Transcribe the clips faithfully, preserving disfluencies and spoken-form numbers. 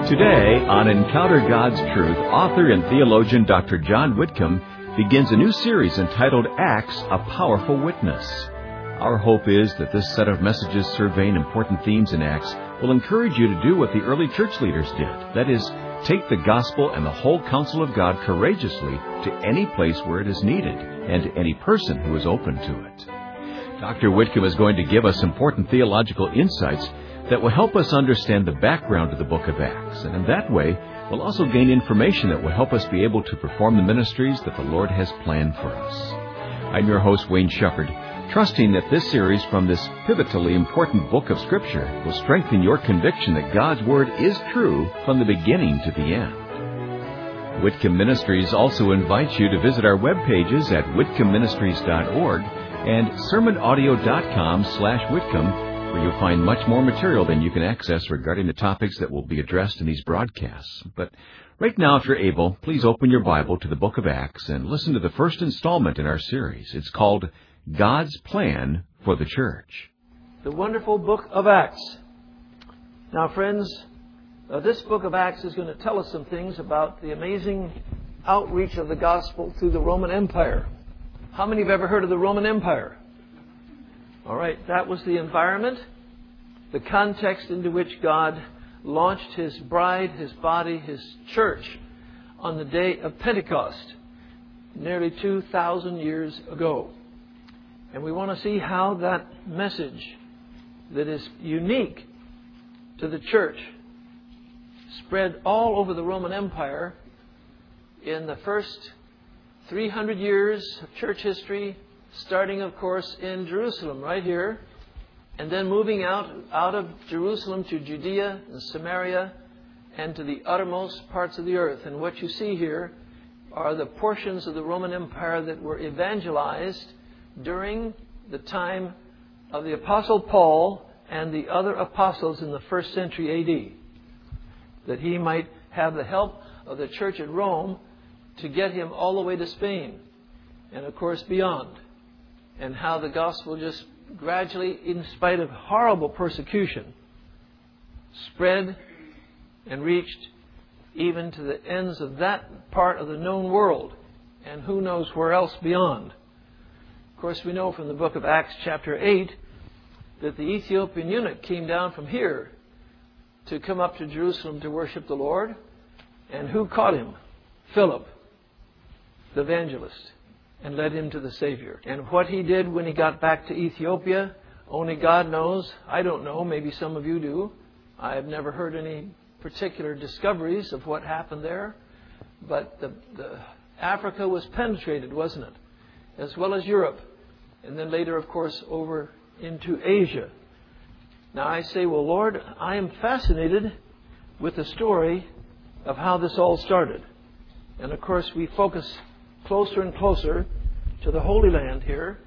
Today, on Encounter God's Truth, author and theologian Doctor John Whitcomb begins a new series entitled Acts, a Powerful Witness. Our hope is that this set of messages surveying important themes in Acts will encourage you to do what the early church leaders did. That is, take the gospel and the whole counsel of God courageously to any place where it is needed and to any person who is open to it. Doctor Whitcomb is going to give us important theological insights that will help us understand the background of the book of Acts, and in that way, we'll also gain information that will help us be able to perform the ministries that the Lord has planned for us. I'm your host, Wayne Shepherd, trusting that this series from this pivotally important book of Scripture will strengthen your conviction that God's Word is true from the beginning to the end. Whitcomb Ministries also invites you to visit our web pages at whitcomb ministries dot org and sermon audio dot com slash Whitcomb, where you'll find much more material than you can access regarding the topics that will be addressed in these broadcasts. But right now, if you're able, please open your Bible to the book of Acts and listen to the first installment in our series. It's called God's Plan for the Church. The wonderful book of Acts. Now, friends, uh, this book of Acts is going to tell us some things about the amazing outreach of the gospel through the Roman Empire. How many have ever heard of the Roman Empire? All right, that was the environment, the context into which God launched His bride, His body, His church on the day of Pentecost, nearly two thousand years ago. And we want to see how that message that is unique to the church spread all over the Roman Empire in the first three hundred years of church history, starting, of course, in Jerusalem, right here, and then moving out, out of Jerusalem to Judea and Samaria and to the uttermost parts of the earth. And what you see here are the portions of the Roman Empire that were evangelized during the time of the Apostle Paul and the other apostles in the first century A D, that he might have the help of the church at Rome to get him all the way to Spain and, of course, beyond. And how the gospel just gradually, in spite of horrible persecution, spread and reached even to the ends of that part of the known world, and who knows where else beyond. Of course, we know from the book of Acts chapter eight that the Ethiopian eunuch came down from here to come up to Jerusalem to worship the Lord. And who caught him? Philip, the evangelist, and led him to the Savior. And what he did when he got back to Ethiopia, only God knows. I don't know. Maybe some of you do. I have never heard any particular discoveries of what happened there. But the, the Africa was penetrated, wasn't it? As well as Europe. And then later, of course, over into Asia. Now I say, well, Lord, I am fascinated with the story of how this all started. And of course, we focus closer and closer to the Holy Land here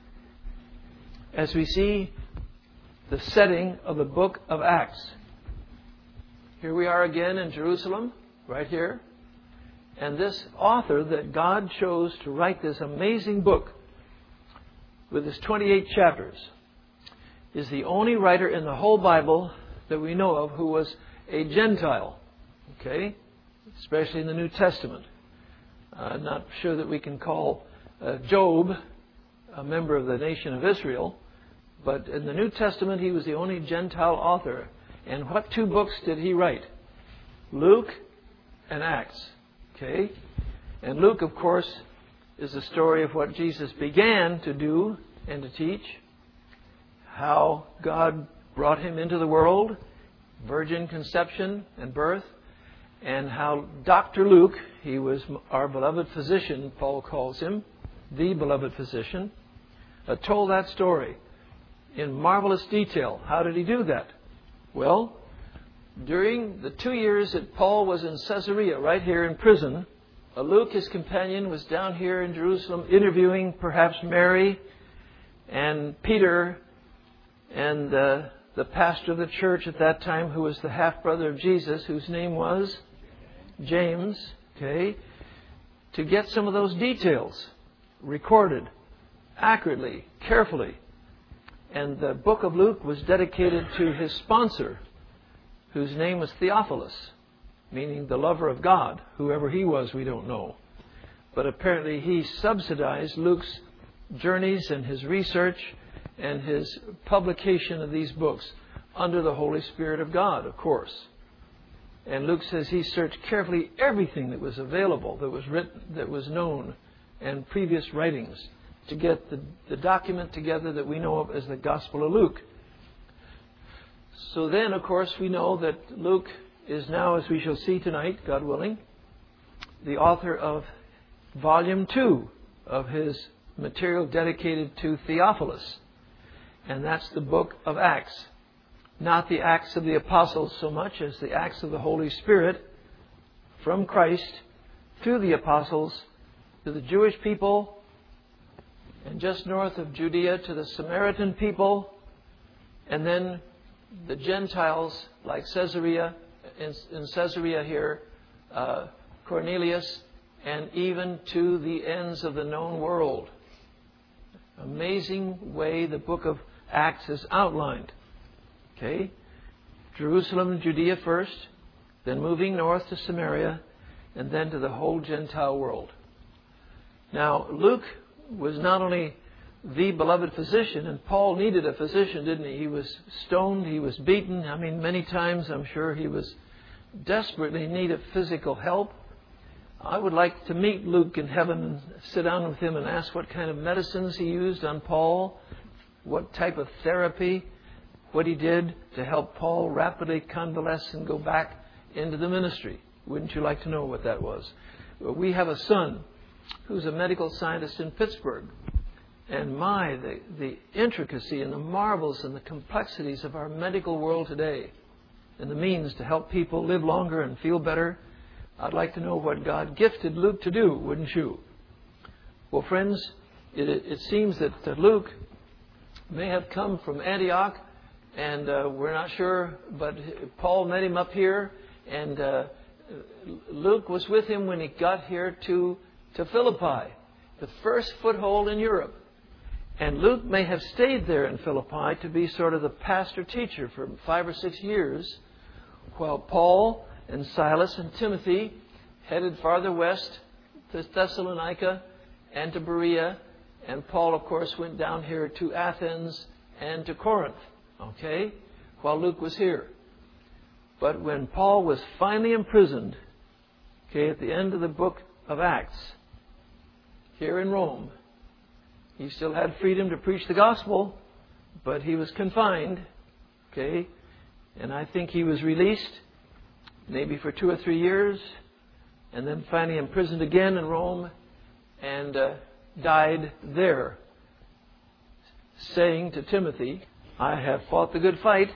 as we see the setting of the book of Acts. Here we are again in Jerusalem, right here. And this author that God chose to write this amazing book with its twenty-eight chapters is the only writer in the whole Bible that we know of who was a Gentile. Okay? Especially in the New Testament. I'm uh, not sure that we can call uh, Job a member of the nation of Israel, but in the New Testament he was the only Gentile author. And what two books did he write? Luke and Acts. Okay? And Luke, of course, is the story of what Jesus began to do and to teach, how God brought him into the world, virgin conception and birth, and how Doctor Luke, he was our beloved physician, Paul calls him, the beloved physician, uh, told that story in marvelous detail. How did he do that? Well, during the two years that Paul was in Caesarea, right here in prison, uh, Luke, his companion, was down here in Jerusalem interviewing perhaps Mary and Peter and uh, the pastor of the church at that time, who was the half-brother of Jesus, whose name was James, okay, to get some of those details recorded accurately, carefully. And the book of Luke was dedicated to his sponsor, whose name was Theophilus. meaning the lover of God. Whoever he was, we don't know. But apparently he subsidized Luke's journeys and his research and his publication of these books under the Holy Spirit of God, of course. And Luke says he searched carefully everything that was available, that was written, that was known, and previous writings to get the, the document together that we know of as the Gospel of Luke. So then, of course, we know that Luke is now, as we shall see tonight, God willing, the author of Volume two of his material dedicated to Theophilus. And that's the book of Acts. Not the Acts of the Apostles so much as the Acts of the Holy Spirit from Christ to the Apostles, to the Jewish people, and just north of Judea to the Samaritan people, and then the Gentiles like Caesarea, in, in Caesarea here, uh, Cornelius, and even to the ends of the known world. Amazing way the book of Acts is outlined. Okay? Jerusalem and Judea first, then moving north to Samaria, and then to the whole Gentile world. Now, Luke was not only the beloved physician, and Paul needed a physician, didn't he? He was stoned, he was beaten. I mean, many times I'm sure he was desperately in need of physical help. I would like to meet Luke in heaven and sit down with him and ask what kind of medicines he used on Paul, what type of therapy, what he did to help Paul rapidly convalesce and go back into the ministry. Wouldn't you like to know what that was? We have a son who's a medical scientist in Pittsburgh. And my, the, the intricacy and the marvels and the complexities of our medical world today and the means to help people live longer and feel better. I'd like to know what God gifted Luke to do, wouldn't you? Well, friends, it, it seems that Luke may have come from Antioch, and uh, we're not sure, but Paul met him up here, and uh, Luke was with him when he got here to, to Philippi, the first foothold in Europe. And Luke may have stayed there in Philippi to be sort of the pastor-teacher for five or six years, while Paul and Silas and Timothy headed farther west to Thessalonica and to Berea. And Paul, of course, went down here to Athens and to Corinth, okay, while Luke was here. But when Paul was finally imprisoned, okay, at the end of the book of Acts, here in Rome, he still had freedom to preach the gospel, but he was confined, okay, and I think he was released maybe for two or three years, and then finally imprisoned again in Rome, and uh, died there, saying to Timothy, I have fought the good fight,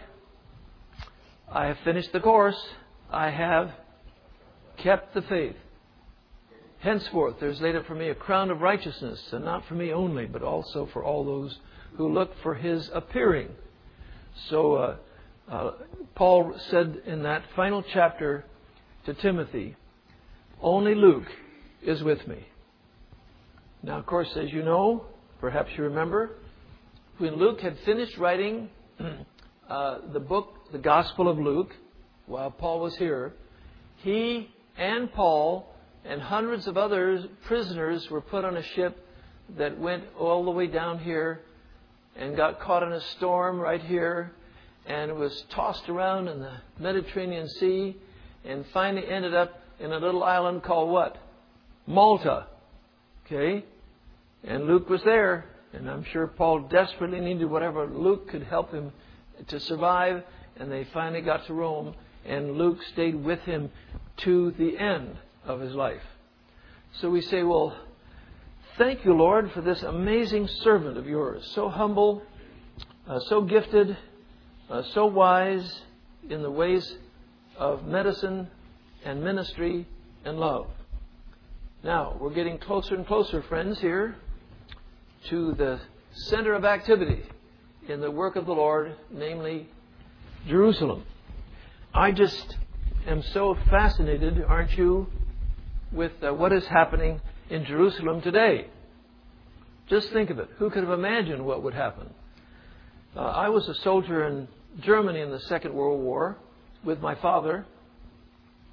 I have finished the course, I have kept the faith. Henceforth there is laid up for me a crown of righteousness, and not for me only, but also for all those who look for his appearing. So uh, uh, Paul said in that final chapter to Timothy, only Luke is with me. Now, of course, as you know, perhaps you remember, when Luke had finished writing uh, the book, the Gospel of Luke, while Paul was here, he and Paul and hundreds of other prisoners were put on a ship that went all the way down here and got caught in a storm right here and was tossed around in the Mediterranean Sea and finally ended up in a little island called what? Malta. Okay? And Luke was there, and I'm sure Paul desperately needed whatever Luke could help him to survive, and they finally got to Rome, and Luke stayed with him to the end of his life. So we say, well, thank you, Lord, for this amazing servant of yours, so humble, uh, so gifted, uh, so wise in the ways of medicine and ministry and love. Now, we're getting closer and closer, friends, here to the center of activity in the work of the Lord, namely Jerusalem. I just am so fascinated, aren't you, with uh, what is happening in Jerusalem today. Just think of it. Who could have imagined what would happen? Uh, I was a soldier in Germany in the Second World War with my father.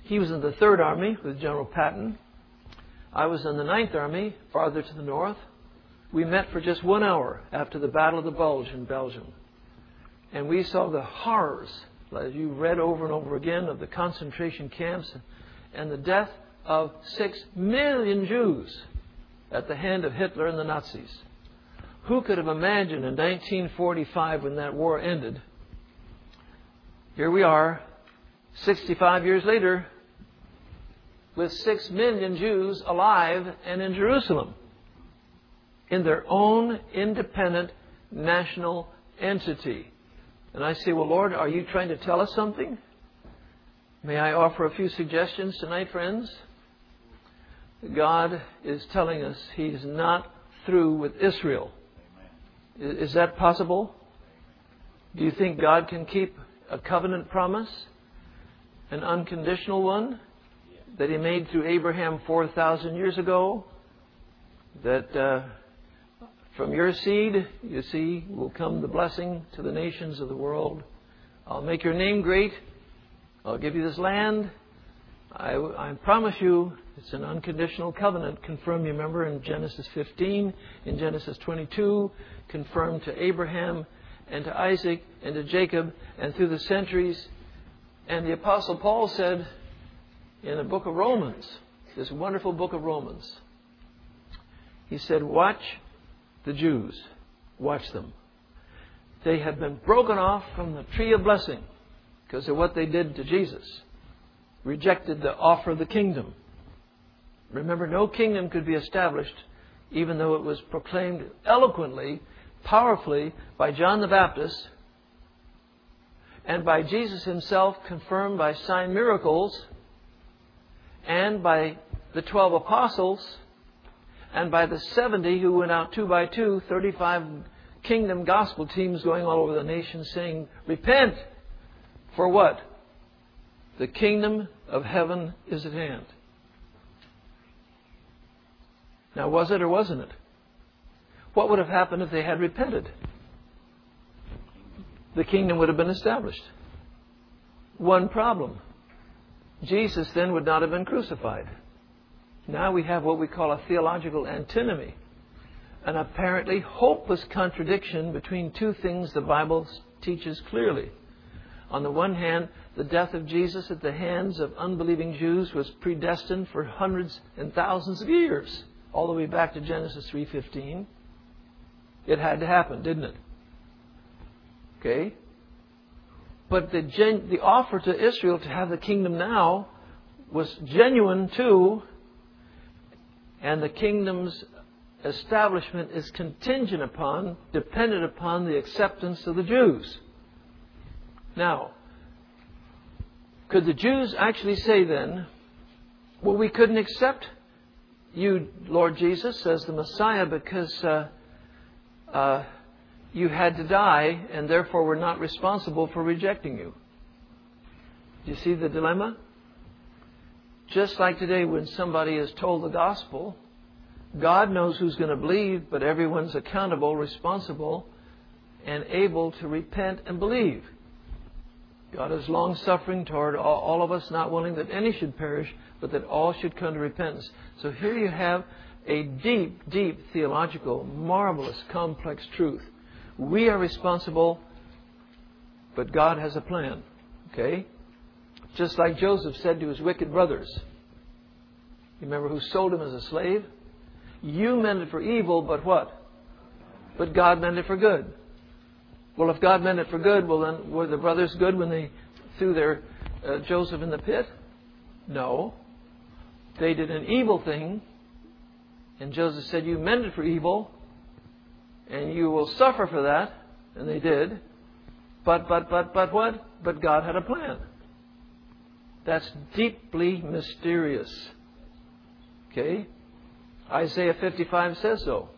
He was in the Third Army with General Patton. I was in the Ninth Army, farther to the north. We met for just one hour after the Battle of the Bulge in Belgium. And we saw the horrors, as you read over and over again, of the concentration camps and the death of six million Jews at the hand of Hitler and the Nazis. Who could have imagined in nineteen forty-five, when that war ended, here we are, sixty-five years later, with six million Jews alive and in Jerusalem, in their own independent national entity. And I say, well, Lord, are you trying to tell us something? May I offer a few suggestions tonight, friends? God is telling us He's not through with Israel. Is that possible? Do you think God can keep a covenant promise? An unconditional one that He made through Abraham four thousand years ago? That uh, from your seed, you see, will come the blessing to the nations of the world. I'll make your name great. I'll give you this land. I, I promise you, it's an unconditional covenant confirmed, you remember, in Genesis fifteen, in Genesis twenty-two, confirmed to Abraham and to Isaac and to Jacob and through the centuries. And the Apostle Paul said in the book of Romans, this wonderful book of Romans, he said, watch the Jews. Watch them. They have been broken off from the tree of blessing because of what they did to Jesus. Rejected the offer of the kingdom. Remember, no kingdom could be established even though it was proclaimed eloquently, powerfully by John the Baptist and by Jesus Himself, confirmed by sign miracles, and by the twelve apostles, and by the seventy who went out two by two, thirty-five kingdom gospel teams going all over the nation saying, repent! For what? The kingdom of heaven is at hand. Now, was it or wasn't it? What would have happened if they had repented? The kingdom would have been established. One problem. Jesus then would not have been crucified. Now we have what we call a theological antinomy, an apparently hopeless contradiction between two things the Bible teaches clearly. On the one hand, the death of Jesus at the hands of unbelieving Jews was predestined for hundreds and thousands of years, all the way back to Genesis three fifteen. It had to happen, didn't it? Okay? But the, gen- the offer to Israel to have the kingdom now was genuine too, and the kingdom's establishment is contingent upon, dependent upon the acceptance of the Jews. Now, could the Jews actually say then, well, we couldn't accept you, Lord Jesus, as the Messiah because uh, uh, you had to die, and therefore we're not responsible for rejecting you. Do you see the dilemma? Just like today when somebody is told the gospel, God knows who's going to believe, but everyone's accountable, responsible, and able to repent and believe. God is long-suffering toward all, all of us, not willing that any should perish, but that all should come to repentance. So here you have a deep, deep theological, marvelous, complex truth. We are responsible, but God has a plan. Okay? Just like Joseph said to his wicked brothers. You remember who sold him as a slave? You meant it for evil, but what? But God meant it for good. Well, if God meant it for good, well then, were the brothers good when they threw their uh, Joseph in the pit? No. They did an evil thing, and Joseph said, you meant it for evil, and you will suffer for that. And they did. But, but, but, but what? But God had a plan. That's deeply mysterious. Okay? Isaiah fifty-five says so.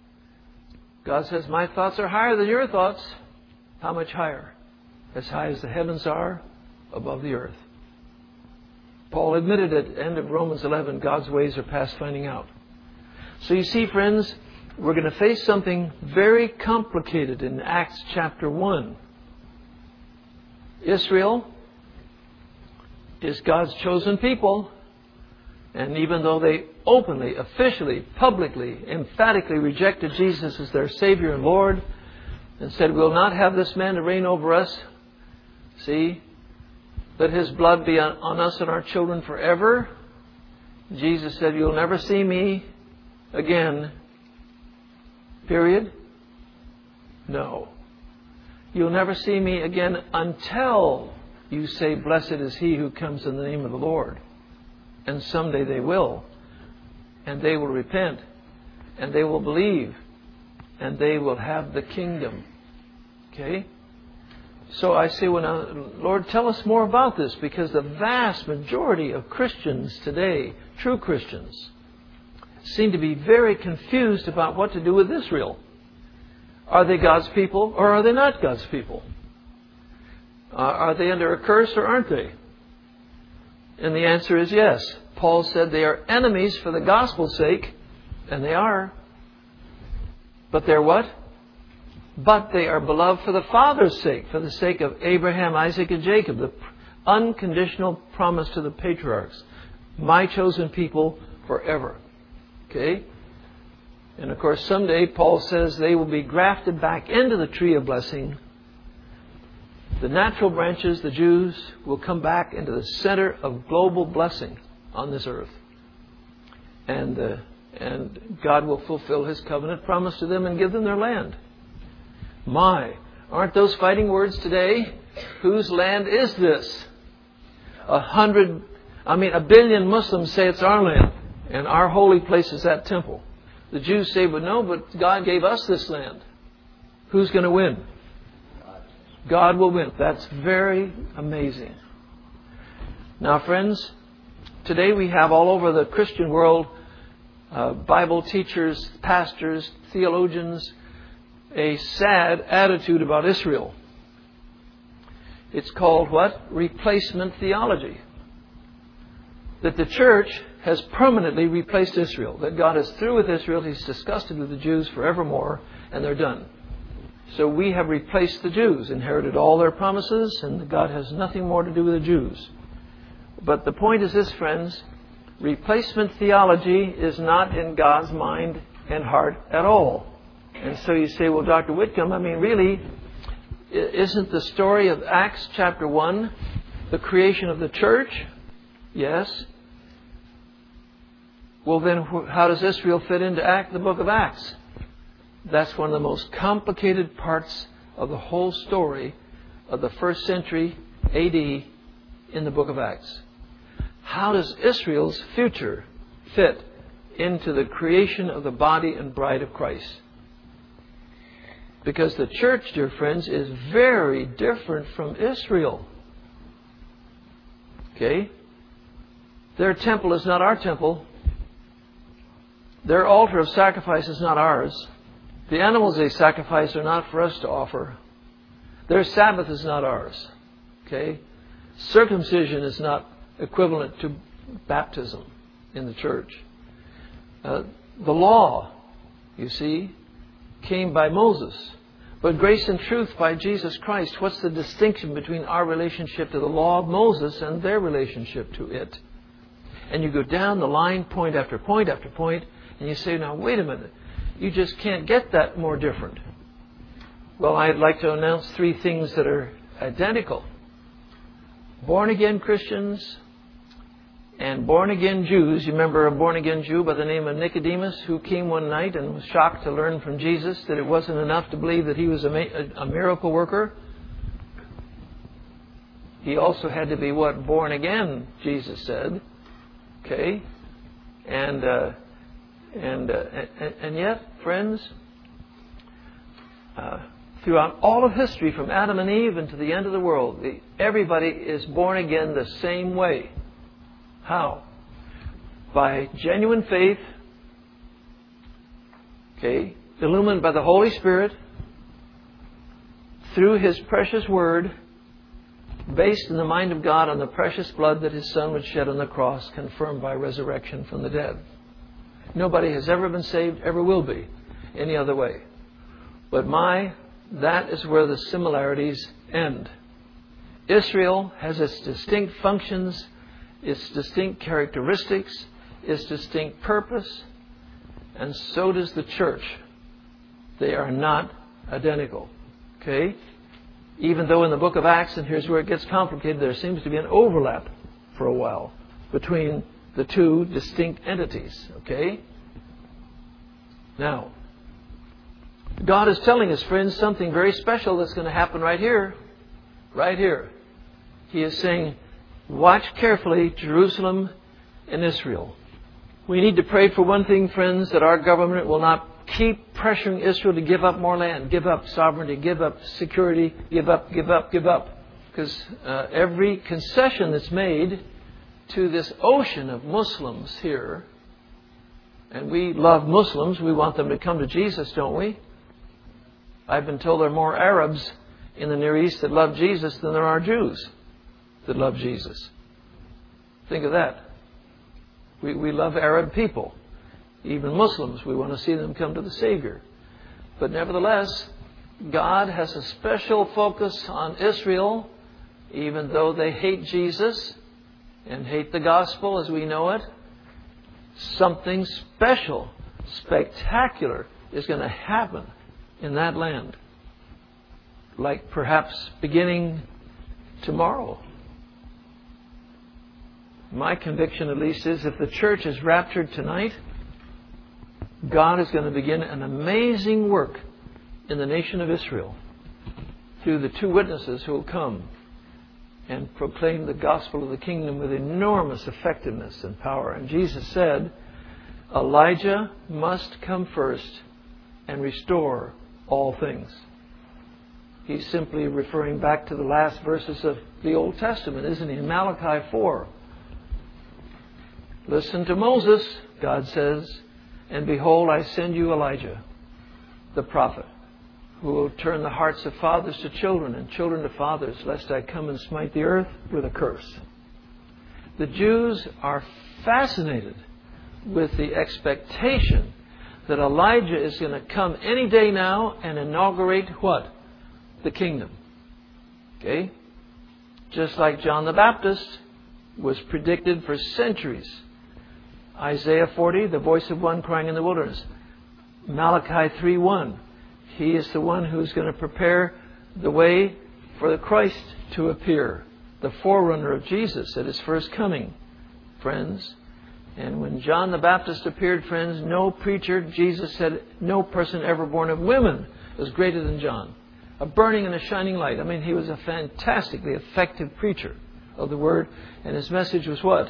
God says, my thoughts are higher than your thoughts. How much higher? As high as the heavens are above the earth. Paul admitted at the end of Romans eleven, God's ways are past finding out. So you see, friends, we're going to face something very complicated in Acts chapter one. Israel is God's chosen people. And even though they openly, officially, publicly, emphatically rejected Jesus as their Savior and Lord and said, we'll not have this man to reign over us. See, let His blood be on, on us and our children forever. Jesus said, you'll never see me again. Period. No. You'll never see me again until you say, blessed is he who comes in the name of the Lord. And someday they will. And they will repent. And they will believe. And they will have the kingdom. Okay? So I say, well, now, Lord, tell us more about this, because the vast majority of Christians today, true Christians, seem to be very confused about what to do with Israel. Are they God's people or are they not God's people? Uh, are they under a curse or aren't they? And the answer is yes. Paul said they are enemies for the gospel's sake, and they are. But they're what? But they are beloved for the Father's sake, for the sake of Abraham, Isaac, and Jacob, the unconditional promise to the patriarchs. My chosen people forever. Okay? And of course, someday, Paul says, they will be grafted back into the tree of blessing. The natural branches, the Jews, will come back into the center of global blessing on this earth. And, uh, and God will fulfill His covenant promise to them and give them their land. My, aren't those fighting words today? Whose land is this? A hundred, I mean, a billion Muslims say it's our land. And our holy place is that temple. The Jews say, but no, but God gave us this land. Who's going to win? God will win. That's very amazing. Now, friends, today we have all over the Christian world uh, Bible teachers, pastors, theologians, a sad attitude about Israel. It's called what? Replacement theology. That the church has permanently replaced Israel. That God is through with Israel. He's disgusted with the Jews forevermore, and they're done. So we have replaced the Jews, inherited all their promises, and God has nothing more to do with the Jews. But the point is this, friends. Replacement theology is not in God's mind and heart at all. And so you say, well, Doctor Whitcomb, I mean, really, isn't the story of Acts chapter one the creation of the church? Yes. Well, then how does Israel fit into Act, the book of Acts? That's one of the most complicated parts of the whole story of the first century A D in the book of Acts. How does Israel's future fit into the creation of the body and bride of Christ? Because the church, dear friends, is very different from Israel. Okay? Their temple is not our temple. Their altar of sacrifice is not ours. The animals they sacrifice are not for us to offer. Their Sabbath is not ours. Okay? Circumcision is not equivalent to baptism in the church. Uh, the law, you see, came by Moses. But grace and truth by Jesus Christ. What's the distinction between our relationship to the law of Moses and their relationship to it? And you go down the line, point after point after point, and you say, now, wait a minute. You just can't get that more different. Well, I'd like to announce three things that are identical. Born-again Christians and born-again Jews. You remember a born-again Jew by the name of Nicodemus who came one night and was shocked to learn from Jesus that it wasn't enough to believe that he was a, a, a miracle worker. He also had to be what? Born again, Jesus said. Okay? And... Uh, And, uh, and and yet, friends, uh, throughout all of history, from Adam and Eve and to the end of the world, the, everybody is born again the same way. How? By genuine faith, okay, illumined by the Holy Spirit, through His precious Word, based in the mind of God on the precious blood that His Son would shed on the cross, confirmed by resurrection from the dead. Nobody has ever been saved, ever will be, any other way. But my, that is where the similarities end. Israel has its distinct functions, its distinct characteristics, its distinct purpose, and so does the church. They are not identical. Okay? Even though in the book of Acts, and here's where it gets complicated, there seems to be an overlap for a while between the two distinct entities. Okay? Now, God is telling us, friends, something very special that's going to happen right here. Right here. He is saying, watch carefully Jerusalem and Israel. We need to pray for one thing, friends, that our government will not keep pressuring Israel to give up more land, give up sovereignty, give up security, give up, give up, give up. Because uh, every concession that's made to this ocean of Muslims here, and we love Muslims, we want them to come to Jesus, don't we? I've been told there are more Arabs in the Near East that love Jesus than there are Jews that love Jesus. Think of that. We, we love Arab people. Even Muslims, we want to see them come to the Savior. But nevertheless, God has a special focus on Israel, even though they hate Jesus and hate the gospel as we know it. Something special, spectacular is going to happen in that land. Like perhaps beginning tomorrow. My conviction, at least, is if the church is raptured tonight, God is going to begin an amazing work in the nation of Israel through the two witnesses who will come and proclaim the gospel of the kingdom with enormous effectiveness and power. And Jesus said, Elijah must come first and restore all things. He's simply referring back to the last verses of the Old Testament, isn't he? In Malachi four. Listen to Moses, God says, and behold, I send you Elijah, the prophet, who will turn the hearts of fathers to children and children to fathers, lest I come and smite the earth with a curse. The Jews are fascinated with the expectation that Elijah is going to come any day now and inaugurate what? The kingdom. Okay? Just like John the Baptist was predicted for centuries. Isaiah forty, the voice of one crying in the wilderness. Malachi three one, he is the one who's going to prepare the way for the Christ to appear, the forerunner of Jesus at His first coming, friends. And when John the Baptist appeared, friends, no preacher, Jesus said, no person ever born of women was greater than John. A burning and a shining light. I mean, he was a fantastically effective preacher of the Word. And his message was what?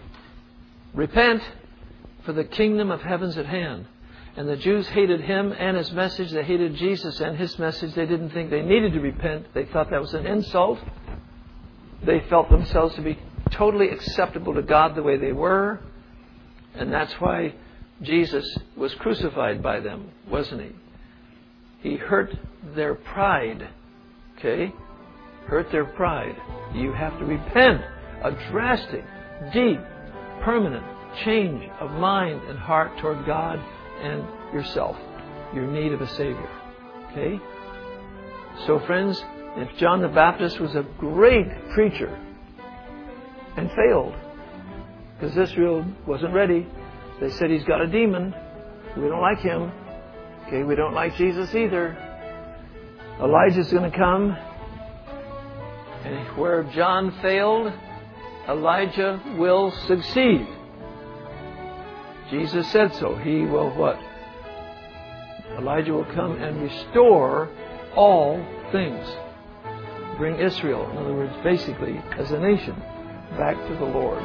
Repent, for the kingdom of heaven's at hand. And the Jews hated him and his message. They hated Jesus and his message. They didn't think they needed to repent. They thought that was an insult. They felt themselves to be totally acceptable to God the way they were. And that's why Jesus was crucified by them, wasn't he? He hurt their pride. Okay? Hurt their pride. You have to repent. A drastic, deep, permanent change of mind and heart toward God and yourself. Your need of a Savior. Okay? So friends, if John the Baptist was a great preacher and failed, because Israel wasn't ready, they said he's got a demon. We don't like him. Okay, we don't like Jesus either. Elijah's going to come. And where John failed, Elijah will succeed. Jesus said so. He will what? Elijah will come and restore all things. Bring Israel, in other words, basically, as a nation, back to the Lord.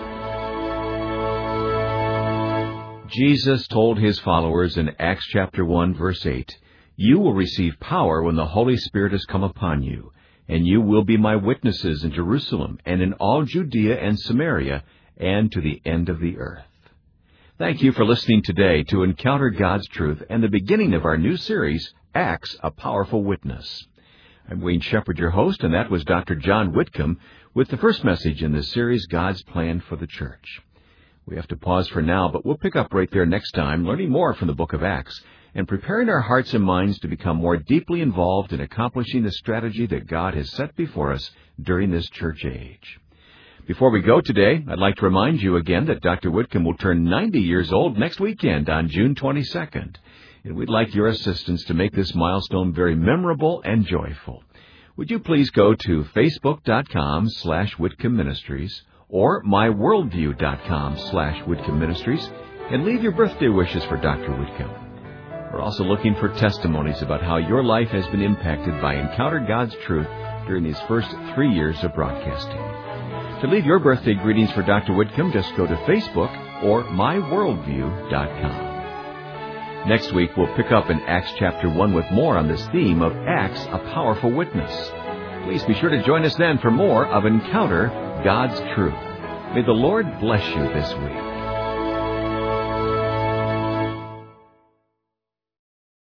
Jesus told His followers in Acts chapter one, verse eight, "You will receive power when the Holy Spirit has come upon you, and you will be my witnesses in Jerusalem and in all Judea and Samaria and to the end of the earth." Thank you for listening today to Encounter God's Truth and the beginning of our new series, Acts, a Powerful Witness. I'm Wayne Shepherd, your host, and that was Doctor John Whitcomb with the first message in this series, God's Plan for the Church. We have to pause for now, but we'll pick up right there next time, learning more from the book of Acts and preparing our hearts and minds to become more deeply involved in accomplishing the strategy that God has set before us during this church age. Before we go today, I'd like to remind you again that Doctor Whitcomb will turn ninety years old next weekend on June twenty-second, and we'd like your assistance to make this milestone very memorable and joyful. Would you please go to facebook.com slash Whitcomb Ministries or myworldview.com slash Whitcomb Ministries and leave your birthday wishes for Doctor Whitcomb. We're also looking for testimonies about how your life has been impacted by Encounter God's Truth during these first three years of broadcasting. To leave your birthday greetings for Doctor Whitcomb, just go to Facebook or my worldview dot com. Next week, we'll pick up in Acts chapter one with more on this theme of Acts, a Powerful Witness. Please be sure to join us then for more of Encounter God's Truth. May the Lord bless you this week.